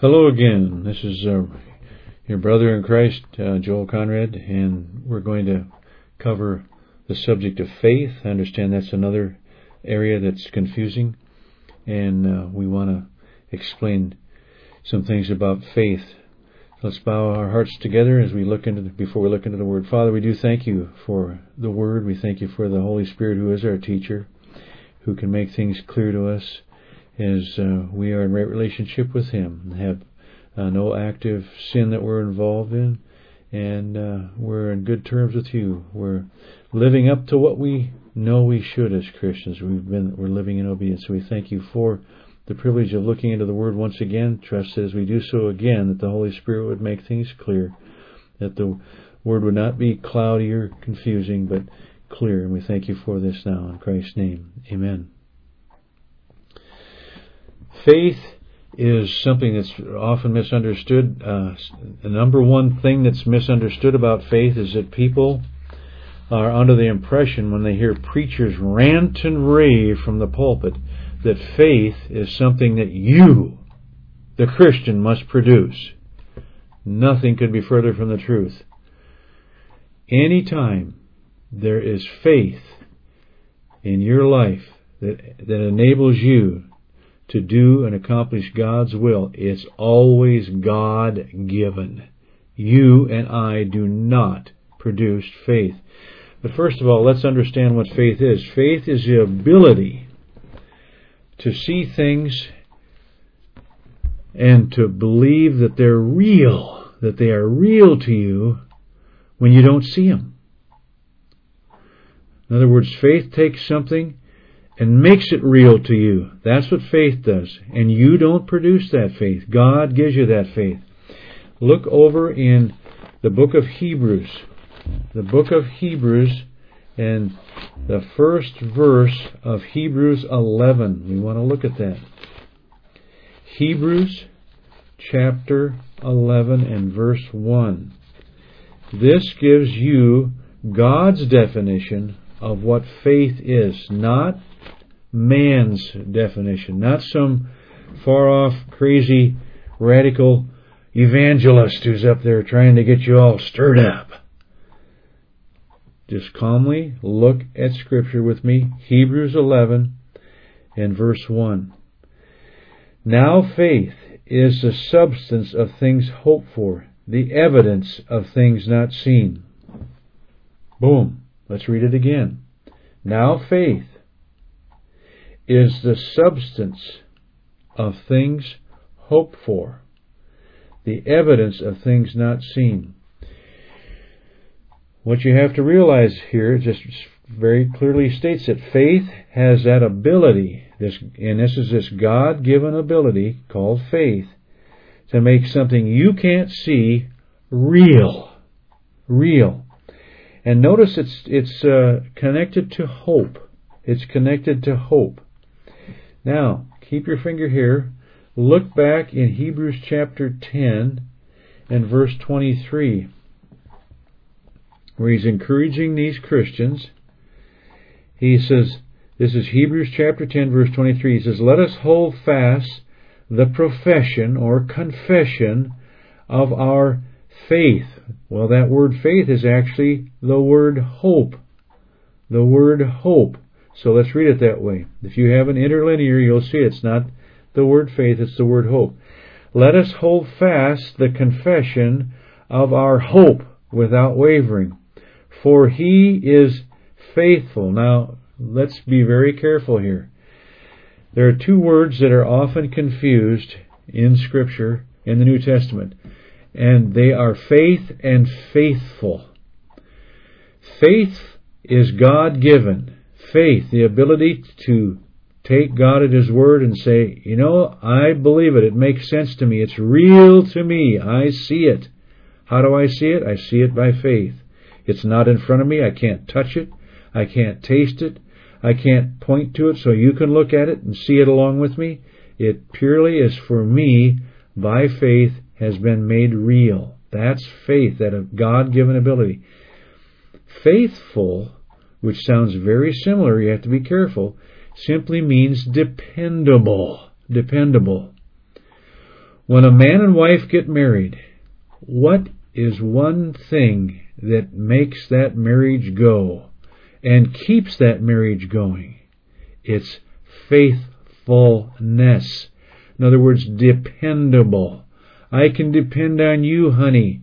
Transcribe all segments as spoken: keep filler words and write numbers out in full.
Hello again. This is uh, your brother in Christ, uh, Joel Conrad, and we're going to cover the subject of faith. I understand that's another area that's confusing, and uh, we want to explain some things about faith. Let's bow our hearts together as we look into the, before we look into the Word. Father, we do thank you for the Word. We thank you for the Holy Spirit, who is our teacher, who can make things clear to us as uh, we are in right relationship with Him and have uh, no active sin that we're involved in, and uh, we're in good terms with you. We're living up to what we know we should as Christians. We've been we're living in obedience. So we thank you for the privilege of looking into the Word once again. Trust as we do so again that the Holy Spirit would make things clear, that the Word would not be cloudy or confusing, but clear. And we thank you for this now in Christ's name. Amen. Faith is something that's often misunderstood. Uh, the number one thing that's misunderstood about faith is that people are under the impression when they hear preachers rant and rave from the pulpit that faith is something that you, the Christian, must produce. Nothing could be further from the truth. Anytime there is faith in your life that, that enables you to do and accomplish God's will, it's always God-given. You and I do not produce faith. But first of all, let's understand what faith is. Faith is the ability to see things and to believe that they're real, that they are real to you when you don't see them. In other words, faith takes something and makes it real to you. That's what faith does. And you don't produce that faith. God gives you that faith. Look over in the book of Hebrews. The book of Hebrews and the first verse of Hebrews eleven. We want to look at that. Hebrews chapter eleven and verse one. This gives you God's definition of what faith is, not man's definition, not some far-off, crazy, radical evangelist who's up there trying to get you all stirred up. Just calmly look at Scripture with me. Hebrews eleven and verse one. Now faith is the substance of things hoped for, the evidence of things not seen. Boom. Let's read it again. Now faith is the substance of things hoped for, the evidence of things not seen. What you have to realize here just very clearly states that faith has that ability, this, and this is this God-given ability called faith, to make something you can't see real. Real. And notice it's it's uh, connected to hope. It's connected to hope. Now, keep your finger here. Look back in Hebrews chapter ten and verse twenty-three, where he's encouraging these Christians. He says, this is Hebrews chapter ten, verse twenty-three. He says, let us hold fast the profession or confession of our faith. Well, that word faith is actually the word hope. The word hope. So let's read it that way. If you have an interlinear, you'll see it's not the word faith, it's the word hope. Let us hold fast the confession of our hope without wavering, for He is faithful. Now, let's be very careful here. There are two words that are often confused in Scripture, in the New Testament, and they are faith and faithful. Faith is God-given. Faith, the ability to take God at His word and say, you know, I believe it. It makes sense to me. It's real to me. I see it. How do I see it? I see it by faith. It's not in front of me. I can't touch it. I can't taste it. I can't point to it so you can look at it and see it along with me. It purely is for me, by faith, has been made real. That's faith, that God-given ability. Faithful, which sounds very similar, you have to be careful, simply means dependable. Dependable. When a man and wife get married, what is one thing that makes that marriage go and keeps that marriage going? It's faithfulness. In other words, dependable. I can depend on you, honey,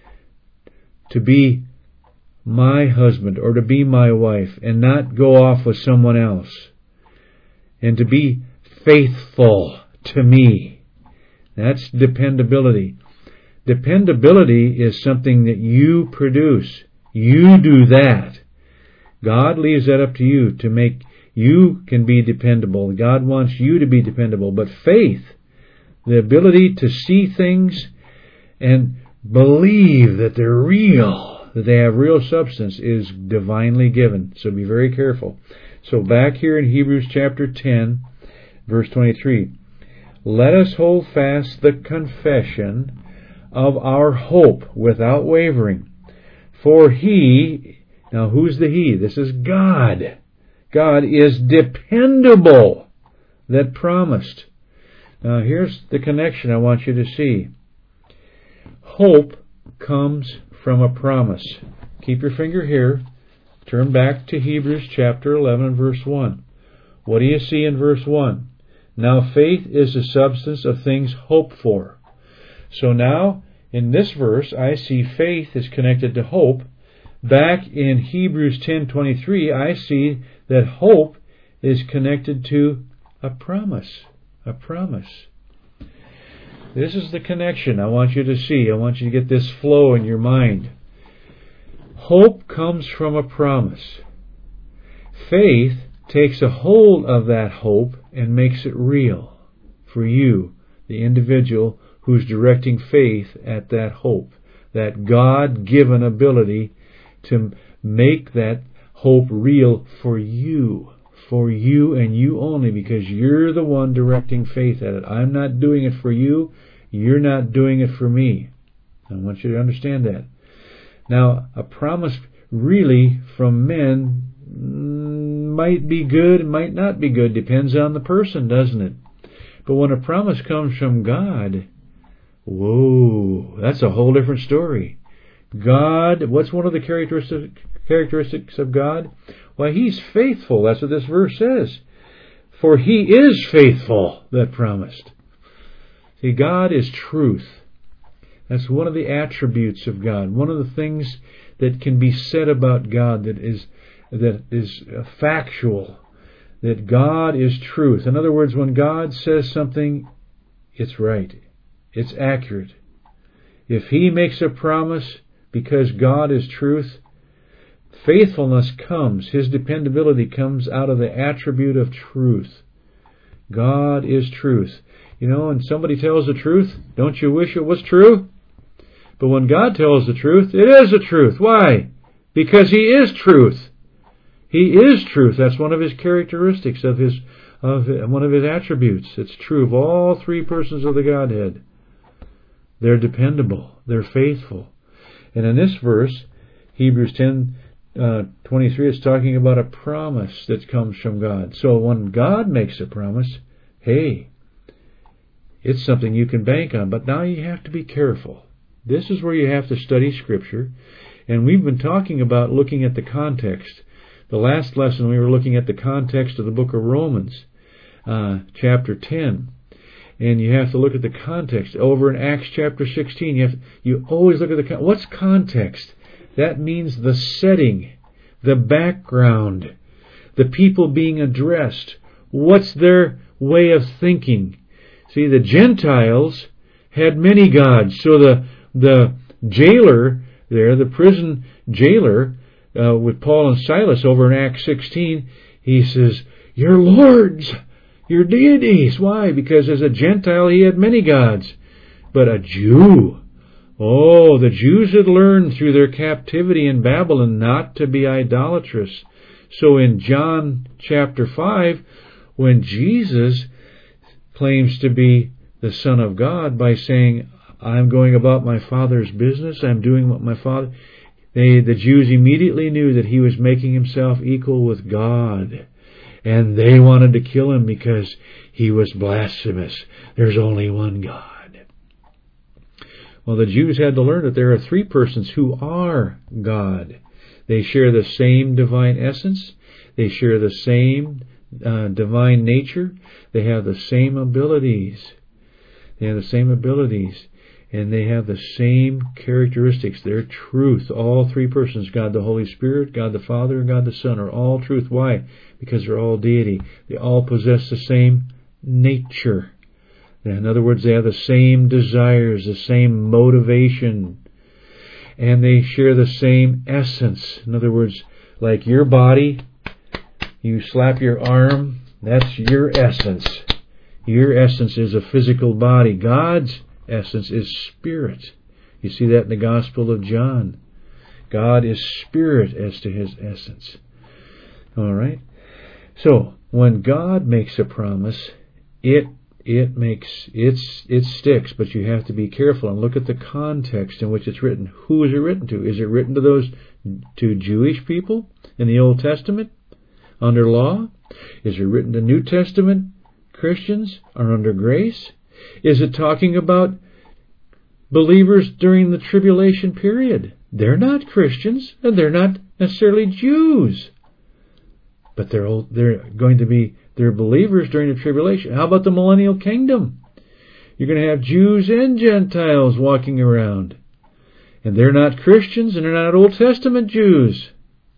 to be my husband or to be my wife and not go off with someone else, and to be faithful to me. That's dependability. Dependability is something that you produce. You do that. God leaves that up to you to make you can be dependable. God wants you to be dependable. But faith, the ability to see things and believe that they're real, that they have real substance, is divinely given. So be very careful. So back here in Hebrews chapter ten, verse twenty-three. Let us hold fast the confession of our hope without wavering. For He, now who's the He? This is God. God is dependable that promised. Now here's the connection I want you to see. Hope comes from a promise. Keep your finger here. Turn back to Hebrews chapter eleven and verse one. What do you see in verse one? Now faith is the substance of things hoped for. So now, in this verse, I see faith is connected to hope. Back in Hebrews ten twenty-three, I see that hope is connected to a promise. A promise. This is the connection I want you to see. I want you to get this flow in your mind. Hope comes from a promise. Faith takes a hold of that hope and makes it real for you, the individual who's directing faith at that hope, that God-given ability to make that hope real for you, for you and you only, because you're the one directing faith at it. I'm not doing it for you. You're not doing it for me. I want you to understand that. Now, a promise really from men might be good, might not be good. Depends on the person, doesn't it? But when a promise comes from God, whoa, that's a whole different story. God, what's one of the characteristic, characteristics of God? Why, He's faithful. That's what this verse says. For He is faithful that promised. See, God is truth. That's one of the attributes of God. One of the things that can be said about God that is that is factual. That God is truth. In other words, when God says something, it's right. It's accurate. If He makes a promise, because God is truth, faithfulness comes. His dependability comes out of the attribute of truth. God is truth. You know, when somebody tells the truth, don't you wish it was true? But when God tells the truth, it is the truth. Why? Because He is truth. He is truth. That's one of His characteristics, of His, of one of His attributes. It's true of all three persons of the Godhead. They're dependable. They're faithful. And in this verse, Hebrews ten twenty-three, is talking about a promise that comes from God. So when God makes a promise, hey, it's something you can bank on. But now you have to be careful. This is where you have to study Scripture. And we've been talking about looking at the context. The last lesson we were looking at the context of the book of Romans, uh, chapter ten. And you have to look at the context. Over in Acts chapter sixteen, you have you always look at the con- what's context? That means the setting, the background, the people being addressed. What's their way of thinking? See, the Gentiles had many gods. So the the jailer there, the prison jailer, uh, with Paul and Silas over in Acts sixteen, he says, "Your lords, your deities." Why? Because as a Gentile he had many gods. But a Jew, oh, the Jews had learned through their captivity in Babylon not to be idolatrous. So in John chapter five, when Jesus claims to be the Son of God by saying, "I'm going about my Father's business, I'm doing what my Father..." They, the Jews immediately knew that he was making himself equal with God. And they wanted to kill him because he was blasphemous. There's only one God. Well, the Jews had to learn that there are three persons who are God. They share the same divine essence. They share the same uh, divine nature. They have the same abilities. They have the same abilities. And they have the same characteristics. They're truth. All three persons, God the Holy Spirit, God the Father, and God the Son, are all truth. Why? Because they're all deity. They all possess the same nature. In other words, they have the same desires, the same motivation, and they share the same essence. In other words, like your body, you slap your arm, that's your essence. Your essence is a physical body. God's essence is spirit. You see that in the Gospel of John. God is spirit as to his essence. All right? So, when God makes a promise, it It makes, it's, it sticks, but you have to be careful and look at the context in which it's written. Who is it written to? Is it written to those, to Jewish people in the Old Testament under law? Is it written to New Testament Christians or under grace? Is it talking about believers during the tribulation period? They're not Christians, and they're not necessarily Jews. But they're all, they're going to be They're believers during the tribulation. How about the millennial kingdom? You're going to have Jews and Gentiles walking around. And they're not Christians, and they're not Old Testament Jews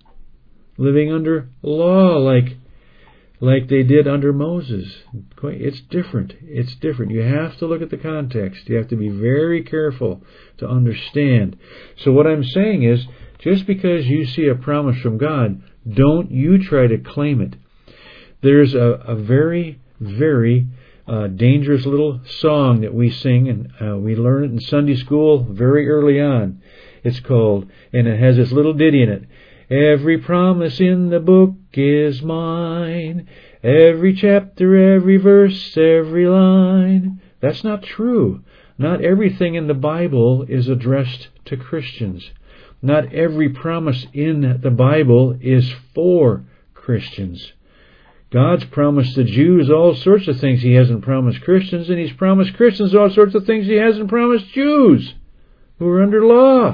living under law like, like they did under Moses. It's different. It's different. You have to look at the context. You have to be very careful to understand. So what I'm saying is, just because you see a promise from God, don't you try to claim it. There's a, a very, very uh, dangerous little song that we sing, and uh, we learn it in Sunday school very early on. It's called, and it has this little ditty in it. Every promise in the book is mine. Every chapter, every verse, every line. That's not true. Not everything in the Bible is addressed to Christians. Not every promise in the Bible is for Christians. God's promised the Jews all sorts of things He hasn't promised Christians, and He's promised Christians all sorts of things He hasn't promised Jews who are under law.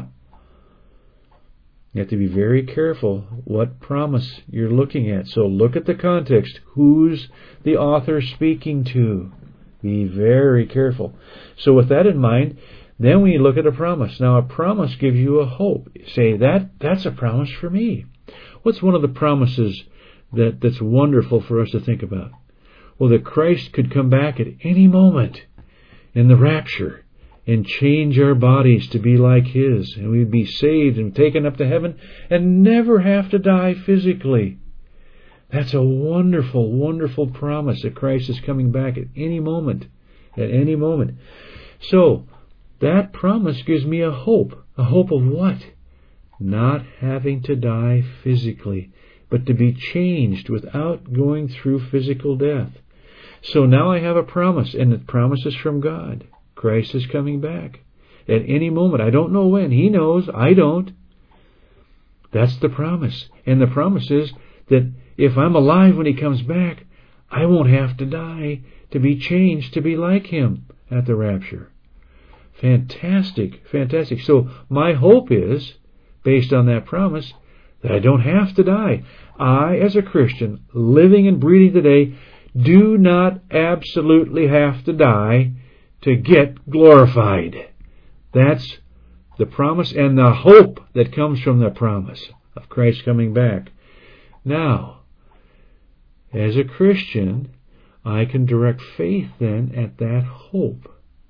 You have to be very careful what promise you're looking at. So look at the context. Who's the author speaking to? Be very careful. So with that in mind, then we look at a promise. Now a promise gives you a hope. Say, that that's a promise for me. What's one of the promises that, that's wonderful for us to think about? Well, that Christ could come back at any moment in the rapture and change our bodies to be like His, and we'd be saved and taken up to heaven and never have to die physically. That's a wonderful, wonderful promise that Christ is coming back at any moment, at any moment. So, that promise gives me a hope. A hope of what? Not having to die physically, but to be changed without going through physical death. So now I have a promise, and the promise is from God. Christ is coming back at any moment. I don't know when. He knows. I don't. That's the promise. And the promise is that if I'm alive when He comes back, I won't have to die to be changed to be like Him at the rapture. Fantastic. Fantastic. So my hope is, based on that promise, that I don't have to die. I, as a Christian, living and breathing today, do not absolutely have to die to get glorified. That's the promise and the hope that comes from the promise of Christ coming back. Now, as a Christian, I can direct faith then at that hope.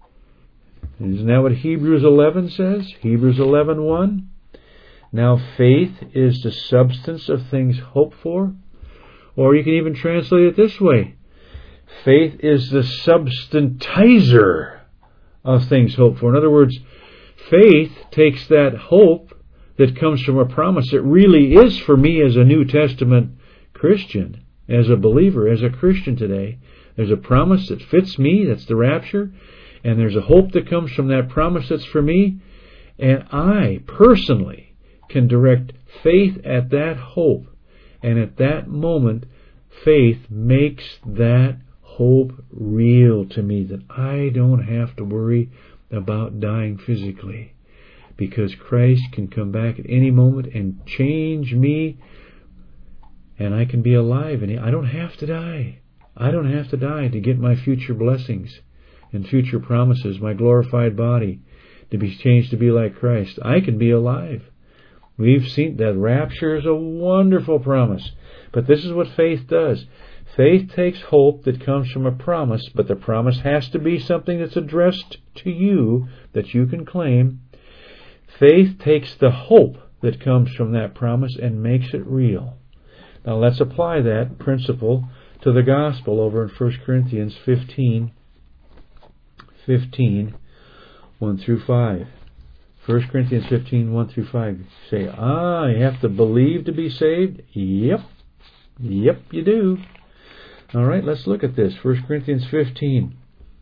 Isn't that what Hebrews eleven says? Hebrews eleven one. Now faith is the substance of things hoped for. Or you can even translate it this way. Faith is the substantizer of things hoped for. In other words, faith takes that hope that comes from a promise that really is for me as a New Testament Christian, as a believer, as a Christian today. There's a promise that fits me, that's the rapture, and there's a hope that comes from that promise that's for me, and I personally can direct faith at that hope, and at that moment, faith makes that hope real to me, that I don't have to worry about dying physically, because Christ can come back at any moment and change me, and I can be alive, and I don't have to die. I don't have to die to get my future blessings and future promises, my glorified body, to be changed to be like Christ. I can be alive. We've seen that rapture is a wonderful promise. But this is what faith does. Faith takes hope that comes from a promise, but the promise has to be something that's addressed to you that you can claim. Faith takes the hope that comes from that promise and makes it real. Now let's apply that principle to the gospel over in First Corinthians fifteen, fifteen, one through five. First Corinthians fifteen, one through five. You say, ah, you have to believe to be saved? Yep. Yep, you do. All right, let's look at this. First Corinthians fifteen.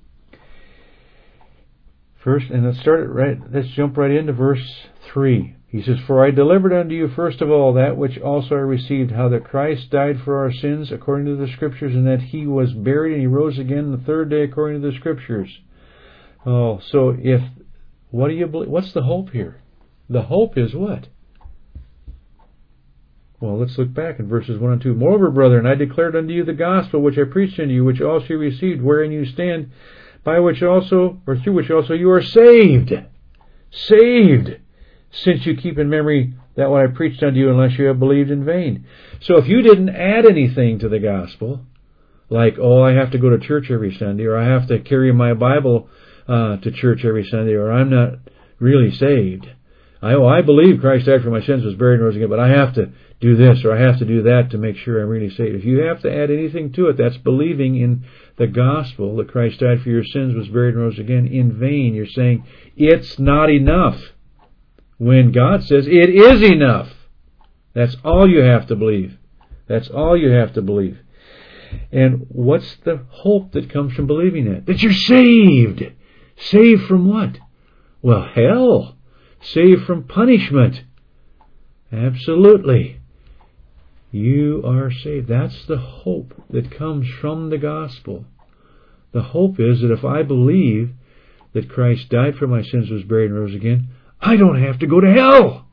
First, and let's start it right. Let's jump right into verse three. He says, "For I delivered unto you first of all that which also I received, how that Christ died for our sins according to the Scriptures, and that He was buried, and He rose again the third day according to the Scriptures." Oh, so if what do you believe? What's the hope here? The hope is what? Well, let's look back in verses one and two. "Moreover, brethren, I declared unto you the gospel which I preached unto you, which also you received, wherein you stand, by which also, or through which also you are saved." Saved, since you keep in memory that what I preached unto you, unless you have believed in vain. So if you didn't add anything to the gospel, like, oh, I have to go to church every Sunday, or I have to carry my Bible uh, to church every Sunday, or I'm not really saved. I, oh, I believe Christ died for my sins, was buried, and rose again, but I have to do this, or I have to do that to make sure I'm really saved. If you have to add anything to it, that's believing in the gospel that Christ died for your sins, was buried, and rose again in vain. You're saying it's not enough, when God says it is enough. That's all you have to believe. That's all you have to believe. And what's the hope that comes from believing that? That you're saved. Saved from what? Well, hell. Saved from punishment. Absolutely. You are saved. That's the hope that comes from the gospel. The hope is that if I believe that Christ died for my sins, was buried, and rose again, I don't have to go to hell.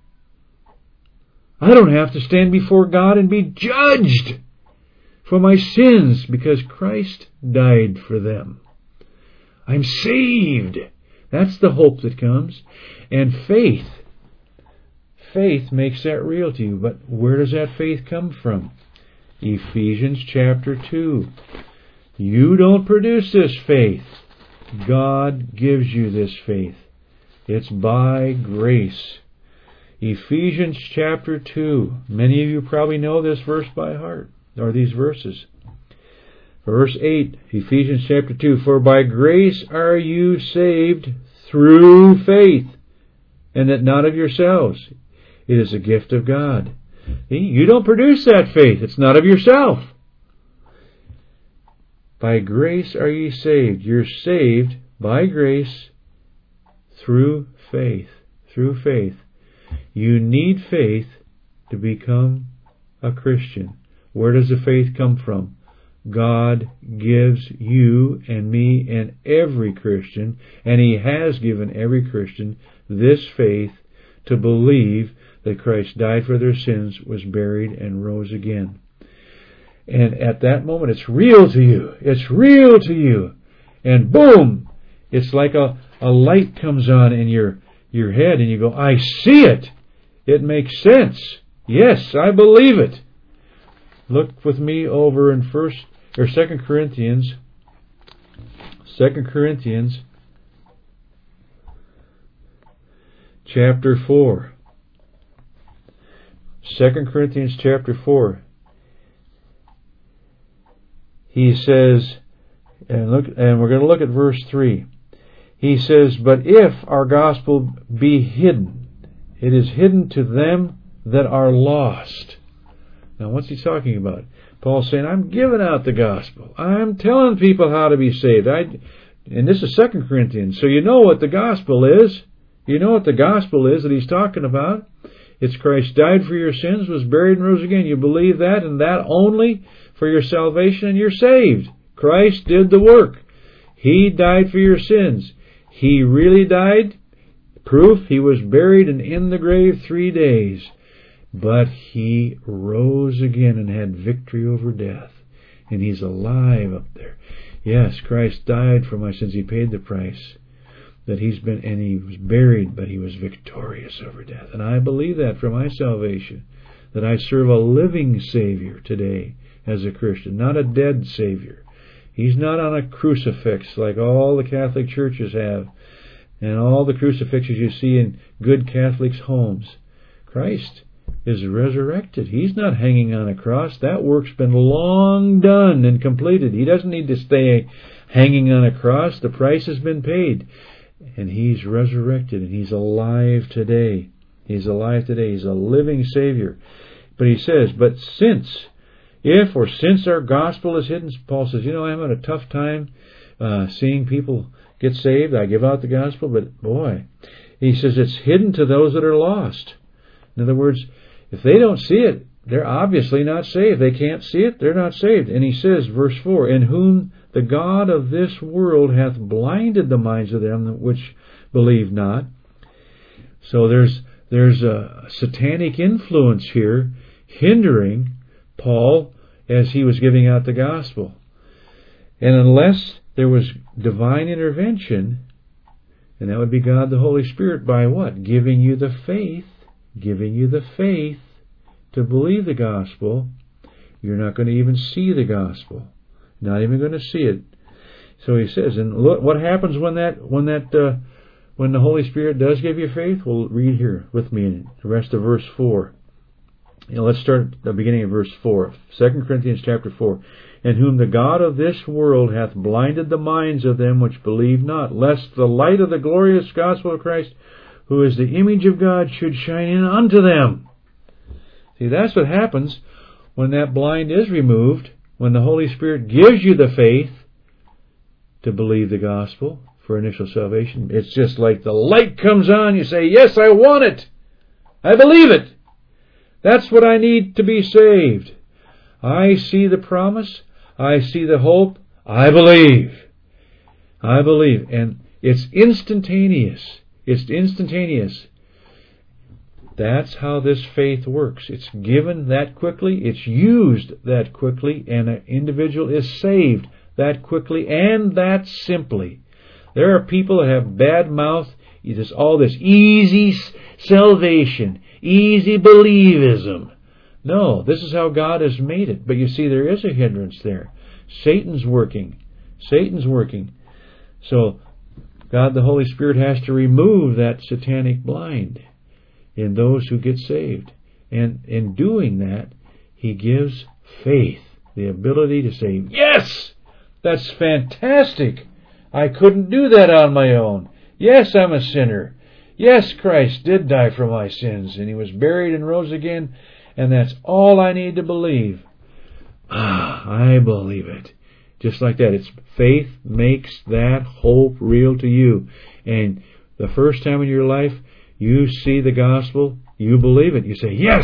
I don't have to stand before God and be judged for my sins, because Christ died for them. I'm saved. That's the hope that comes. And faith, faith makes that real to you. But where does that faith come from? Ephesians chapter two. You don't produce this faith. God gives you this faith. It's by grace. Ephesians chapter two. Many of you probably know this verse by heart, or these verses. Verse eight, Ephesians chapter two. "For by grace are you saved through faith, and that not of yourselves. It is a gift of God." You don't produce that faith. It's not of yourself. By grace are ye saved. You're saved by grace through faith. Through faith. You need faith to become a Christian. Where does the faith come from? God gives you and me and every Christian, and He has given every Christian this faith to believe that Christ died for their sins, was buried, and rose again. And at that moment, it's real to you. It's real to you. And boom! It's like a, a light comes on in your, your head, and you go, I see it. It makes sense. Yes, I believe it. Look with me over in First or Second Corinthians. Second Corinthians, chapter four. Second Corinthians chapter four. He says, and look, and we're going to look at verse three. He says, "But if our gospel be hidden, it is hidden to them that are lost." Now, what's he talking about? Paul's saying, I'm giving out the gospel. I'm telling people how to be saved. I, and this is Second Corinthians. So you know what the gospel is. You know what the gospel is that he's talking about. It's Christ died for your sins, was buried, and rose again. You believe that, and that only for your salvation, and you're saved. Christ did the work. He died for your sins. He really died. Proof, he was buried and in the grave three days. But he rose again and had victory over death. And he's alive up there. Yes, Christ died for my sins. He paid the price. That he's been, and he was buried, but he was victorious over death. And I believe that for my salvation. That I serve a living Savior today as a Christian, not a dead Savior. He's not on a crucifix like all the Catholic churches have, and all the crucifixes you see in good Catholics' homes. Christ is resurrected. He's not hanging on a cross. That work's been long done and completed. He doesn't need to stay hanging on a cross. The price has been paid. And He's resurrected, and He's alive today. He's alive today. He's a living Savior. But He says, but since, if or since our gospel is hidden, Paul says, you know, I'm having a tough time uh, seeing people get saved. I give out the gospel, but boy, he says it's hidden to those that are lost. In other words, if they don't see it, they're obviously not saved. They can't see it, they're not saved. And he says, verse four, in whom the God of this world hath blinded the minds of them which believe not. So there's there's a satanic influence here hindering Paul as he was giving out the gospel. And unless there was divine intervention, and that would be God the Holy Spirit, by what? Giving you the faith, giving you the faith to believe the gospel, you're not going to even see the gospel. Not even going to see it. So he says, and look, what happens when that when that uh, when the Holy Spirit does give you faith? We'll read here with me in the rest of verse four. You know, let's start at the beginning of verse four. Second Corinthians chapter four. In whom the God of this world hath blinded the minds of them which believe not, lest the light of the glorious gospel of Christ, who is the image of God, should shine in unto them. See, that's what happens when that blind is removed, when the Holy Spirit gives you the faith to believe the gospel for initial salvation. It's just like the light comes on, you say, yes, I want it. I believe it. That's what I need to be saved. I see the promise. I see the hope. I believe. I believe. And it's instantaneous. It's instantaneous. That's how this faith works. It's given that quickly. It's used that quickly. And an individual is saved that quickly and that simply. There are people that have bad mouth. It's all this easy salvation, easy believism. No, this is how God has made it. But you see, there is a hindrance there. Satan's working. Satan's working. So God the Holy Spirit has to remove that satanic blind in those who get saved. And in doing that, He gives faith, the ability to say, yes, that's fantastic. I couldn't do that on my own. Yes, I'm a sinner. Yes, Christ did die for my sins, and He was buried and rose again, and that's all I need to believe. Ah, I believe it. Just like that. It's faith makes that hope real to you. And the first time in your life you see the gospel, you believe it. You say, yes,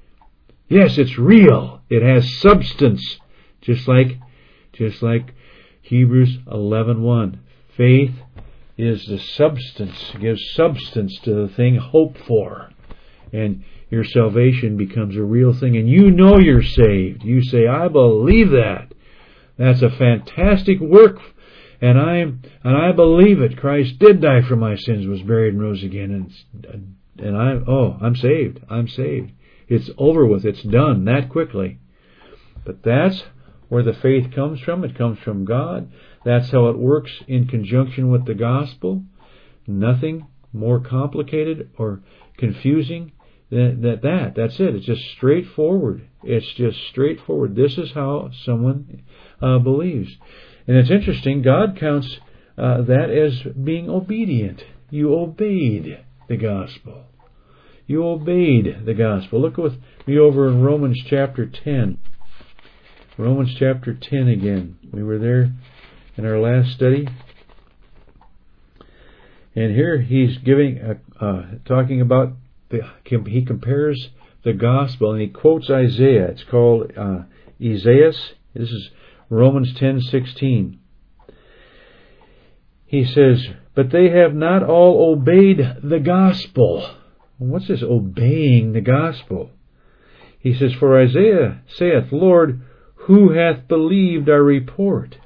yes, it's real. It has substance. Just like, just like Hebrews eleven one. Faith is the substance, gives substance to the thing hoped for. And your salvation becomes a real thing. And you know you're saved. You say, I believe that. That's a fantastic work. And I and I believe it. Christ did die for my sins, was buried and rose again. And, and I, oh, I'm saved. I'm saved. It's over with. It's done that quickly. But that's where the faith comes from. It comes from God. That's how it works in conjunction with the gospel. Nothing more complicated or confusing than that. that. That's it. It's just straightforward. It's just straightforward. This is how someone uh, believes. And it's interesting, God counts uh, that as being obedient. You obeyed the gospel. You obeyed the gospel. Look with me over in Romans chapter ten. Romans chapter ten again. We were there in our last study. And here he's giving, uh, uh, talking about, the, he compares the gospel and he quotes Isaiah. It's called uh, Isaiah. This is Romans ten sixteen. he says, but they have not all obeyed the gospel. What's this obeying the gospel? He says, for Isaiah saith, Lord, who hath believed our report?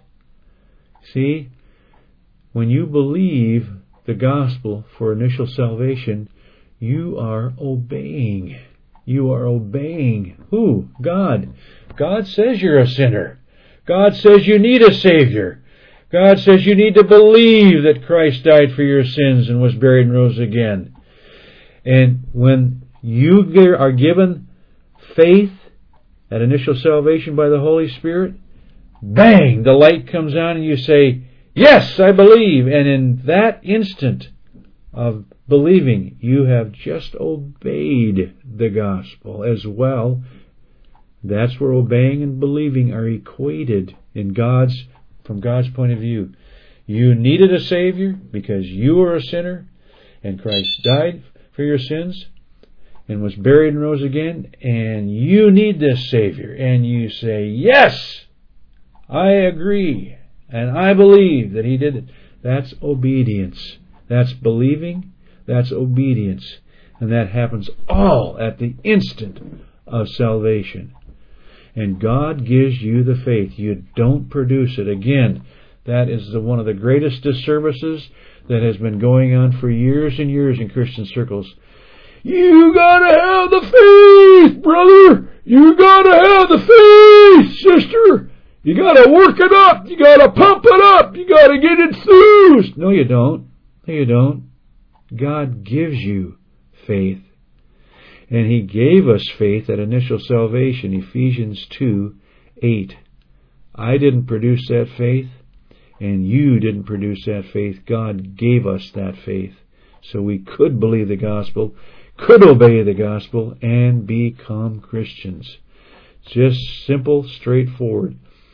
See, when you believe the gospel for initial salvation, you are obeying. You are obeying who? God. God says you're a sinner. God says you need a Savior. God says you need to believe that Christ died for your sins and was buried and rose again. And when you are given faith at initial salvation by the Holy Spirit, bang, the light comes on and you say, yes, I believe. And in that instant of believing, you have just obeyed the gospel as well. That's where obeying and believing are equated in God's, from God's point of view. You needed a Savior because you were a sinner, and Christ died for your sins and was buried and rose again, and you need this Savior, and you say, yes, I agree, and I believe that He did it. That's obedience. That's believing. That's obedience. And that happens all at the instant of salvation. And God gives you the faith. You don't produce it. Again, that is the, one of the greatest disservices that has been going on for years and years in Christian circles. You gotta have the faith, brother! You gotta have the faith, sister! You gotta work it up! You gotta pump it up! You gotta get enthused! No, you don't. No, you don't. God gives you faith. And He gave us faith at initial salvation, Ephesians two eight. I didn't produce that faith, and you didn't produce that faith. God gave us that faith. So we could believe the gospel, could obey the gospel, and become Christians. Just simple, straightforward.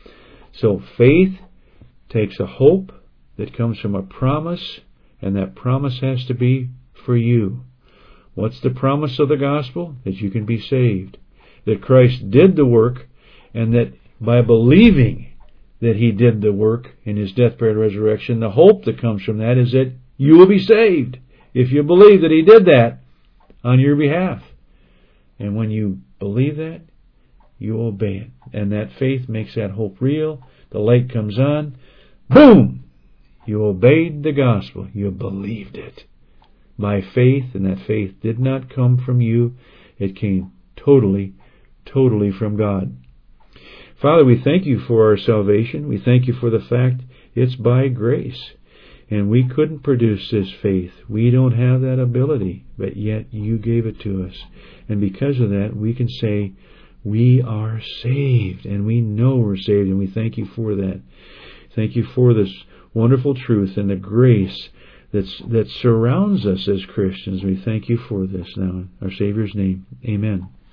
So faith takes a hope that comes from a promise, and that promise has to be for you. What's the promise of the gospel? That you can be saved. That Christ did the work, and that by believing that He did the work in His death, burial, and resurrection, the hope that comes from that is that you will be saved if you believe that He did that on your behalf. And when you believe that, you obey it. And that faith makes that hope real. The light comes on. Boom! You obeyed the gospel. You believed it by faith, and that faith did not come from you. It came totally, totally from God. Father, we thank You for our salvation. We thank You for the fact it's by grace. And we couldn't produce this faith. We don't have that ability, but yet You gave it to us. And because of that, we can say we are saved, and we know we're saved, and we thank You for that. Thank You for this wonderful truth and the grace that's, that surrounds us as Christians. We thank You for this now. In our Savior's name, amen.